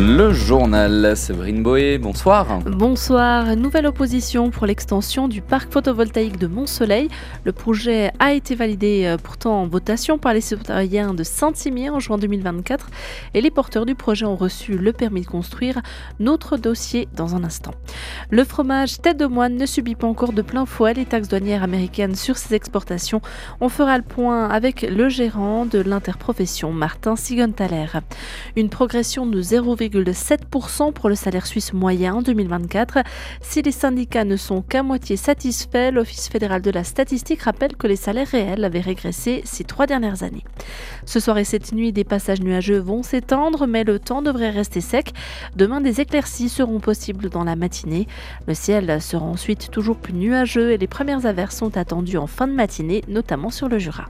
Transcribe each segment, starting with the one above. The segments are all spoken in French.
Le journal, Séverine Boé, bonsoir. Bonsoir, nouvelle opposition pour l'extension du parc photovoltaïque de Mont-Soleil. Le projet a été validé pourtant en votation par les citoyens de Saint-Imier en juin 2024 et les porteurs du projet ont reçu le permis de construire. Notre dossier dans un instant. Le fromage tête de moine ne subit pas encore de plein fouet les taxes douanières américaines sur ses exportations. On fera le point avec le gérant de l'interprofession, Martin Sigenthaler. Une progression de 0,7% pour le salaire suisse moyen en 2024. Si les syndicats ne sont qu'à moitié satisfaits, l'Office fédéral de la statistique rappelle que les salaires réels avaient régressé ces 3 dernières années. Ce soir et cette nuit, des passages nuageux vont s'étendre, mais le temps devrait rester sec. Demain, des éclaircies seront possibles dans la matinée. Le ciel sera ensuite toujours plus nuageux et les premières averses sont attendues en fin de matinée, notamment sur le Jura.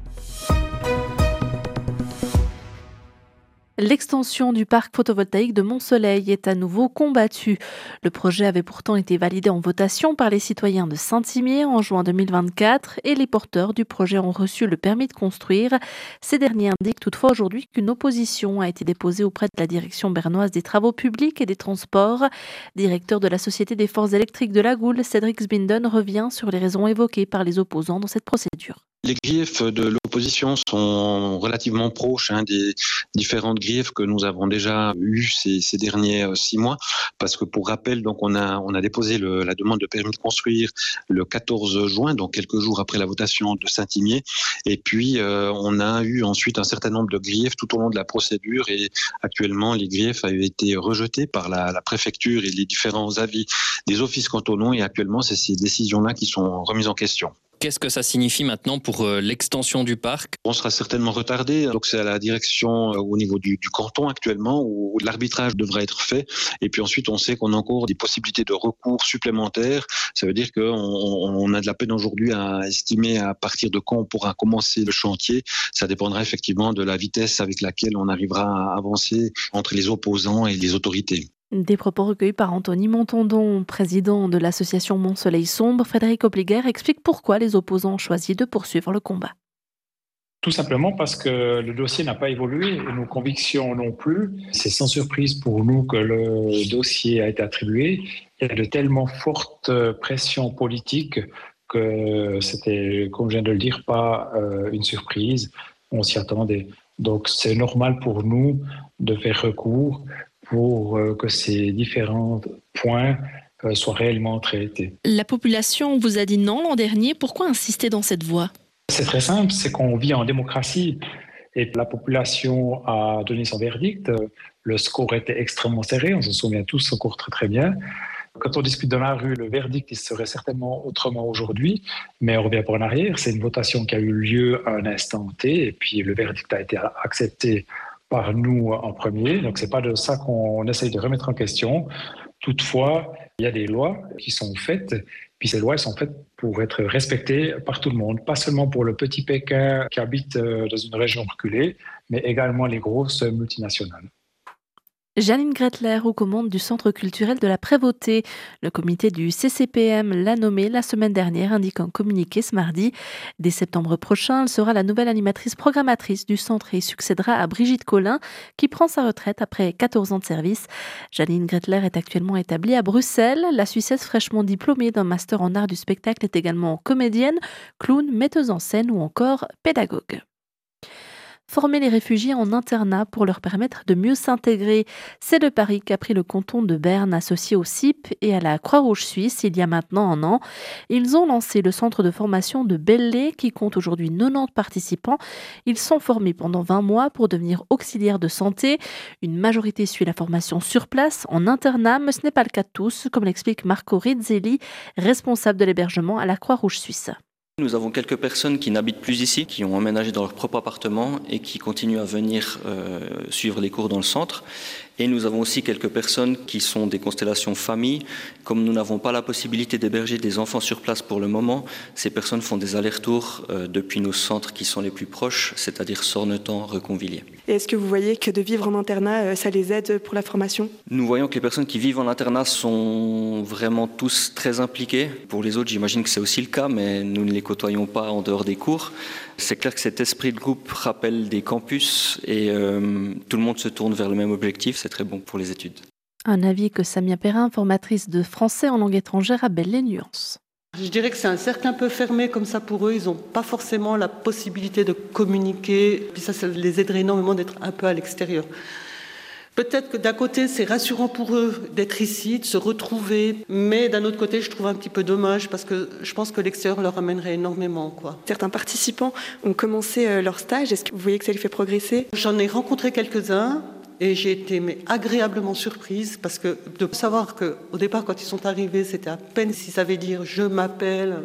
L'extension du parc photovoltaïque de Mont-Soleil est à nouveau combattue. Le projet avait pourtant été validé en votation par les citoyens de Saint-Imier en juin 2024 et les porteurs du projet ont reçu le permis de construire. Ces derniers indiquent toutefois aujourd'hui qu'une opposition a été déposée auprès de la direction bernoise des travaux publics et des transports. Directeur de la Société des forces électriques de la Goule, Cédric Sbinden revient sur les raisons évoquées par les opposants dans cette procédure. Les griefs de l'opposition sont relativement proches des différentes griefs que nous avons déjà eues ces derniers 6 mois. Parce que pour rappel, donc on a déposé la demande de permis de construire le 14 juin, donc quelques jours après la votation de Saint-Imier. Et puis on a eu ensuite un certain nombre de griefs tout au long de la procédure. Et actuellement, les griefs avaient été rejetés par la préfecture et les différents avis des offices cantonaux. Et actuellement, c'est ces décisions-là qui sont remises en question. Qu'est-ce que ça signifie maintenant pour l'extension du parc ? On sera certainement retardé. Donc c'est à la direction au niveau du canton actuellement où l'arbitrage devra être fait. Et puis ensuite, on sait qu'on a encore des possibilités de recours supplémentaires. Ça veut dire qu'on a de la peine aujourd'hui à estimer à partir de quand on pourra commencer le chantier. Ça dépendra effectivement de la vitesse avec laquelle on arrivera à avancer entre les opposants et les autorités. Des propos recueillis par Anthony Montandon, président de l'association Mont-Soleil Sombre. Frédéric Obliger explique pourquoi les opposants ont choisi de poursuivre le combat. Tout simplement parce que le dossier n'a pas évolué et nos convictions non plus. C'est sans surprise pour nous que le dossier a été attribué. Il y a de tellement fortes pressions politiques que c'était, comme je viens de le dire, pas une surprise. On s'y attendait. Donc c'est normal pour nous de faire recours pour que ces différents points soient réellement traités. La population vous a dit non l'an dernier. Pourquoi insister dans cette voie ? C'est très simple, c'est qu'on vit en démocratie et la population a donné son verdict. Le score était extrêmement serré, on se souvient tous encore très très bien. Quand on discute dans la rue, le verdict il serait certainement autrement aujourd'hui, mais on revient pas en arrière. C'est une votation qui a eu lieu à un instant T et puis le verdict a été accepté par nous en premier. Donc c'est pas de ça qu'on essaye de remettre en question. Toutefois, il y a des lois qui sont faites, puis ces lois elles sont faites pour être respectées par tout le monde, pas seulement pour le petit Pékin qui habite dans une région reculée, mais également les grosses multinationales. Janine Gretler aux commandes du Centre culturel de la Prévôté. Le comité du CCPM l'a nommée la semaine dernière, indique un communiqué ce mardi. Dès septembre prochain, elle sera la nouvelle animatrice programmatrice du centre et succédera à Brigitte Collin, qui prend sa retraite après 14 ans de service. Janine Gretler est actuellement établie à Bruxelles. La Suissesse fraîchement diplômée d'un master en art du spectacle est également comédienne, clown, metteuse en scène ou encore pédagogue. Former les réfugiés en internat pour leur permettre de mieux s'intégrer. C'est le pari qu'a pris le canton de Berne, associé au CIP et à la Croix-Rouge suisse il y a maintenant 1 an. Ils ont lancé le centre de formation de Belley qui compte aujourd'hui 90 participants. Ils sont formés pendant 20 mois pour devenir auxiliaires de santé. Une majorité suit la formation sur place, en internat, mais ce n'est pas le cas de tous, comme l'explique Marco Rizzelli, responsable de l'hébergement à la Croix-Rouge suisse. Nous avons quelques personnes qui n'habitent plus ici, qui ont emménagé dans leur propre appartement et qui continuent à venir suivre les cours dans le centre. Et nous avons aussi quelques personnes qui sont des constellations famille. Comme nous n'avons pas la possibilité d'héberger des enfants sur place pour le moment, ces personnes font des allers-retours depuis nos centres qui sont les plus proches, c'est-à-dire Sornetan, Reconvilier. Et est-ce que vous voyez que de vivre en internat, ça les aide pour la formation ? Nous voyons que les personnes qui vivent en internat sont vraiment tous très impliquées. Pour les autres, j'imagine que c'est aussi le cas, mais nous ne les côtoyons pas en dehors des cours. C'est clair que cet esprit de groupe rappelle des campus et tout le monde se tourne vers le même objectif. C'est très bon pour les études. Un avis que Samia Perrin, formatrice de français en langue étrangère à Belley-Nuance. Je dirais que c'est un cercle un peu fermé comme ça pour eux. Ils n'ont pas forcément la possibilité de communiquer. Puis ça les aiderait énormément d'être un peu à l'extérieur. Peut-être que d'un côté, c'est rassurant pour eux d'être ici, de se retrouver. Mais d'un autre côté, je trouve un petit peu dommage parce que je pense que l'extérieur leur amènerait énormément, quoi. Certains participants ont commencé leur stage. Est-ce que vous voyez que ça les fait progresser ? J'en ai rencontré quelques-uns. Et j'ai été agréablement surprise parce que de savoir qu'au départ, quand ils sont arrivés, c'était à peine s'ils savaient dire « je m'appelle,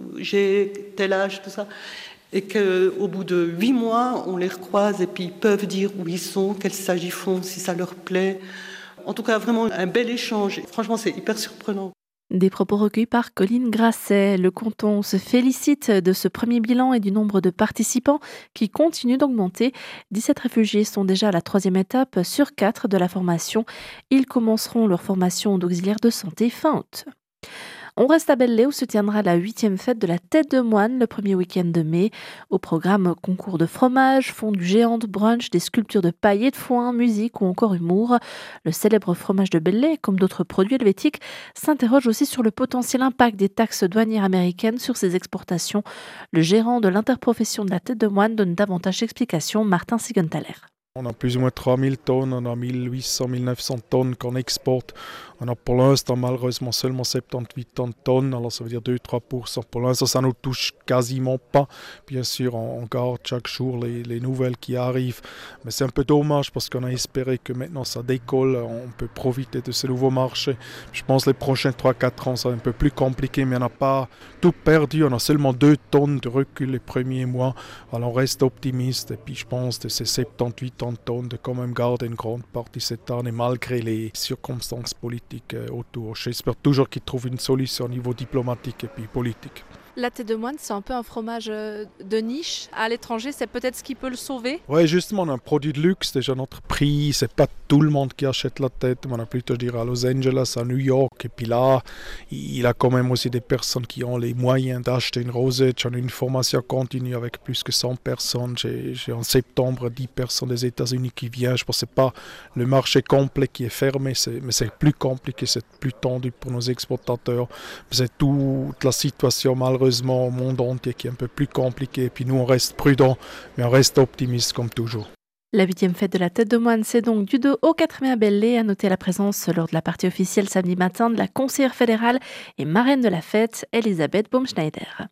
j'ai tel âge », tout ça. Et qu'au bout de 8 mois, on les recroise et puis ils peuvent dire où ils sont, quel stage ils font, si ça leur plaît. En tout cas, vraiment un bel échange. Et franchement, c'est hyper surprenant. Des propos recueillis par Colline Grasset. Le canton se félicite de ce premier bilan et du nombre de participants qui continue d'augmenter. 17 réfugiés sont déjà à la 3e étape sur 4 de la formation. Ils commenceront leur formation d'auxiliaire de santé fin août. On reste à Belley où se tiendra la 8e fête de la tête de moine le premier week-end de mai. Au programme, concours de fromage, fondue géante, brunch, des sculptures de paille et de foin, musique ou encore humour. Le célèbre fromage de Belley, comme d'autres produits helvétiques, s'interroge aussi sur le potentiel impact des taxes douanières américaines sur ses exportations. Le gérant de l'interprofession de la tête de moine donne davantage d'explications, Martin Sigenthaler. On a plus ou moins 3000 tonnes, on a 1800-1900 tonnes qu'on exporte. On a pour l'instant malheureusement seulement 78 tonnes, alors ça veut dire 2-3%. Pour l'instant, ça ne nous touche quasiment pas. Bien sûr, on garde chaque jour les nouvelles qui arrivent. Mais c'est un peu dommage parce qu'on a espéré que maintenant ça décolle, on peut profiter de ce nouveau marché. Je pense que les prochains 3-4 ans, c'est un peu plus compliqué, mais on n'a pas tout perdu. On a seulement 2 tonnes de recul les premiers mois. Alors on reste optimiste et puis je pense que ces 78 tonnes de quand même garder une grande partie cette année malgré les circonstances politiques autour. J'espère toujours qu'ils trouvent une solution au niveau diplomatique et puis politique. La tête de moine, c'est un peu un fromage de niche. À l'étranger, c'est peut-être ce qui peut le sauver. Oui, justement, on a un produit de luxe, déjà notre prix, c'est pas tout le monde qui achète la tête. On a plutôt, je dirais, à Los Angeles, à New York. Et puis là, il a quand même aussi des personnes qui ont les moyens d'acheter une rosette. J'en ai une formation continue avec plus que 100 personnes. J'ai en septembre 10 personnes des États-Unis qui viennent. Je pense que ce n'est pas le marché complet qui est fermé, mais c'est plus compliqué, c'est plus tendu pour nos exportateurs. C'est toute la situation malheureusement au monde entier qui est un peu plus compliqué. Et puis nous, on reste prudents, mais on reste optimiste comme toujours. La 8e fête de la tête de moine, c'est donc du 2 au 4 mai à Belley. À noter la présence lors de la partie officielle samedi matin de la conseillère fédérale et marraine de la fête, Elisabeth Baumschneider.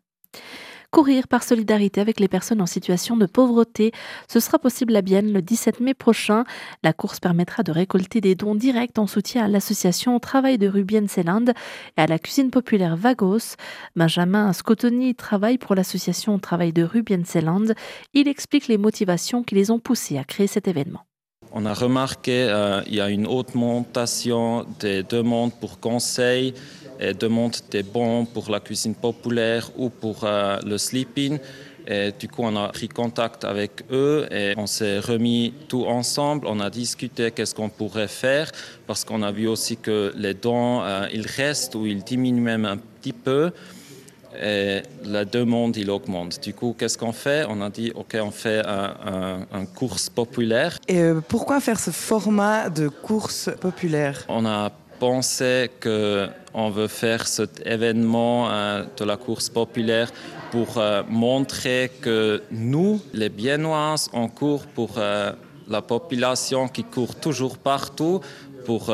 Courir par solidarité avec les personnes en situation de pauvreté. Ce sera possible à Bienne le 17 mai prochain. La course permettra de récolter des dons directs en soutien à l'association Travail de rue Bienne-Seeland et à la cuisine populaire Vagos. Benjamin Scotoni travaille pour l'association Travail de rue Bienne-Seeland. Il explique les motivations qui les ont poussés à créer cet événement. On a remarqué qu'il y a une augmentation des demandes pour conseils et demandes des bons pour la cuisine populaire ou pour le sleeping. Et du coup, on a pris contact avec eux et on s'est remis tout ensemble. On a discuté qu'est-ce qu'on pourrait faire parce qu'on a vu aussi que les dons, ils restent ou ils diminuent même un petit peu. Et la demande, il augmente. Du coup, qu'est-ce qu'on fait ? On a dit, OK, on fait un course populaire. Et pourquoi faire ce format de course populaire ? On a pensé qu'on veut faire cet événement de la course populaire pour montrer que nous, les Biennoises, on court pour la population qui court toujours partout, pour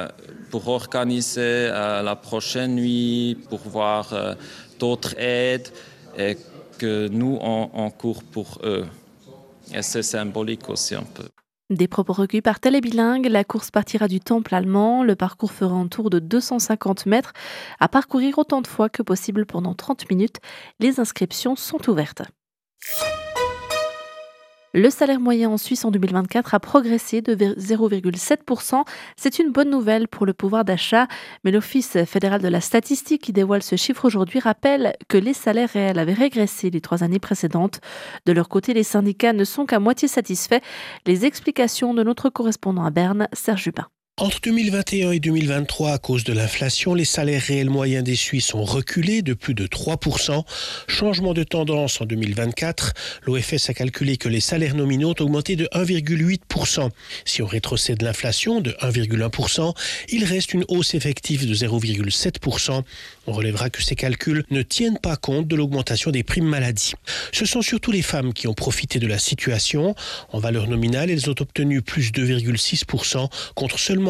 organiser la prochaine nuit, pour voir d'autres aides et que nous, on court pour eux. Et c'est symbolique aussi un peu. Des propos recueillis par Télébilingue, la course partira du temple allemand. Le parcours fera un tour de 250 mètres à parcourir autant de fois que possible pendant 30 minutes. Les inscriptions sont ouvertes. Le salaire moyen en Suisse en 2024 a progressé de 0,7%. C'est une bonne nouvelle pour le pouvoir d'achat, mais l'Office fédéral de la statistique qui dévoile ce chiffre aujourd'hui rappelle que les salaires réels avaient régressé les 3 années précédentes. De leur côté, les syndicats ne sont qu'à moitié satisfaits. Les explications de notre correspondant à Berne, Serge Jupin. Entre 2021 et 2023, à cause de l'inflation, les salaires réels moyens des Suisses ont reculé de plus de 3%. Changement de tendance en 2024, l'OFS a calculé que les salaires nominaux ont augmenté de 1,8%. Si on rétrocède l'inflation de 1,1%, il reste une hausse effective de 0,7%. On relèvera que ces calculs ne tiennent pas compte de l'augmentation des primes maladie. Ce sont surtout les femmes qui ont profité de la situation. En valeur nominale, elles ont obtenu plus 2,6% contre seulement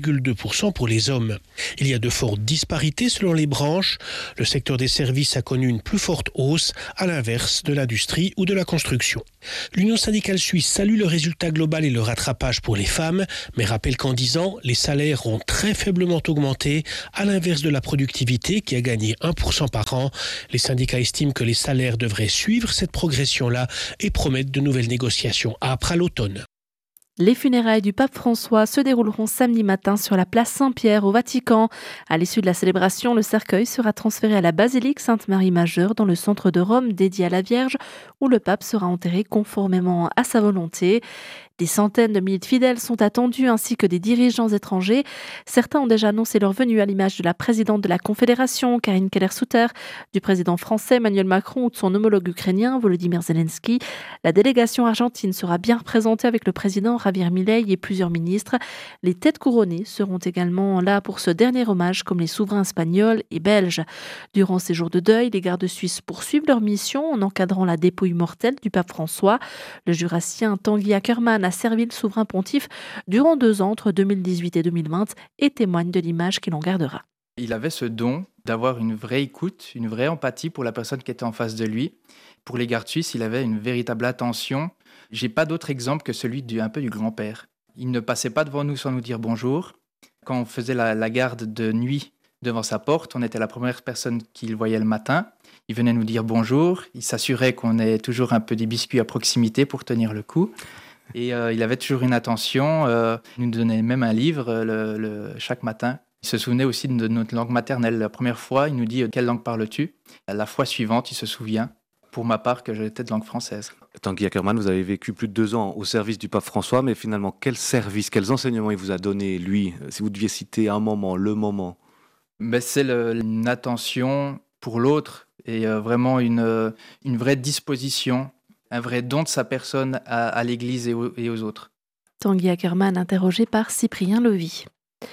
1,2% pour les hommes. Il y a de fortes disparités selon les branches. Le secteur des services a connu une plus forte hausse, à l'inverse de l'industrie ou de la construction. L'Union syndicale suisse salue le résultat global et le rattrapage pour les femmes, mais rappelle qu'en 10 ans, les salaires ont très faiblement augmenté, à l'inverse de la productivité qui a gagné 1% par an. Les syndicats estiment que les salaires devraient suivre cette progression-là et promettent de nouvelles négociations âpres à l'automne. Les funérailles du pape François se dérouleront samedi matin sur la place Saint-Pierre au Vatican. À l'issue de la célébration, le cercueil sera transféré à la basilique Sainte-Marie-Majeure dans le centre de Rome dédié à la Vierge, où le pape sera enterré conformément à sa volonté. Des centaines de milliers de fidèles sont attendus ainsi que des dirigeants étrangers. Certains ont déjà annoncé leur venue à l'image de la présidente de la Confédération, Karine Keller-Sutter, du président français Emmanuel Macron ou de son homologue ukrainien Volodymyr Zelensky. La délégation argentine sera bien représentée avec le président Javier Milei et plusieurs ministres. Les têtes couronnées seront également là pour ce dernier hommage comme les souverains espagnols et belges. Durant ces jours de deuil, les gardes suisses poursuivent leur mission en encadrant la dépouille mortelle du pape François. Le jurassien Tanguy Ackermann a servi le souverain pontife durant 2 ans entre 2018 et 2020 et témoigne de l'image qu'il en gardera. Il avait ce don d'avoir une vraie écoute, une vraie empathie pour la personne qui était en face de lui. Pour les gardes suisses, il avait une véritable attention. J'ai pas d'autre exemple que celui un peu du grand-père. Il ne passait pas devant nous sans nous dire bonjour. Quand on faisait la garde de nuit devant sa porte, on était la première personne qu'il voyait le matin. Il venait nous dire bonjour. Il s'assurait qu'on ait toujours un peu des biscuits à proximité pour tenir le coup. Et il avait toujours une attention. Il nous donnait même un livre chaque matin. Il se souvenait aussi de notre langue maternelle. La première fois, il nous dit « Quelle langue parles-tu » La fois suivante, il se souvient, pour ma part, que j'étais de langue française. Tanguy Ackermann, vous avez vécu plus de 2 ans au service du pape François, mais finalement, quel service, quels enseignements il vous a donné, lui, si vous deviez citer un moment, le moment? C'est une attention pour l'autre et vraiment une vraie disposition, un vrai don de sa personne à l'Église et aux autres. Tanguy Ackermann interrogé par Cyprien Lovy.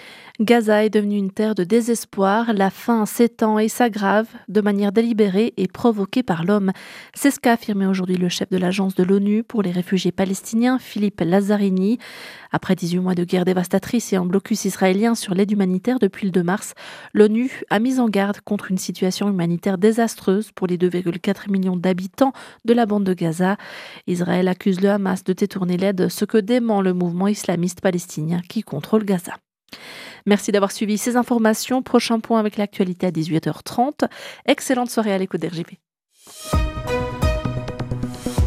Gaza est devenue une terre de désespoir. La faim s'étend et s'aggrave de manière délibérée et provoquée par l'homme. C'est ce qu'a affirmé aujourd'hui le chef de l'agence de l'ONU pour les réfugiés palestiniens, Philippe Lazzarini. Après 18 mois de guerre dévastatrice et un blocus israélien sur l'aide humanitaire depuis le 2 mars, l'ONU a mis en garde contre une situation humanitaire désastreuse pour les 2,4 millions d'habitants de la bande de Gaza. Israël accuse le Hamas de détourner l'aide, ce que dément le mouvement islamiste palestinien qui contrôle Gaza. Merci d'avoir suivi ces informations. Prochain point avec l'actualité à 18h30. Excellente soirée à l'écoute d'RGP.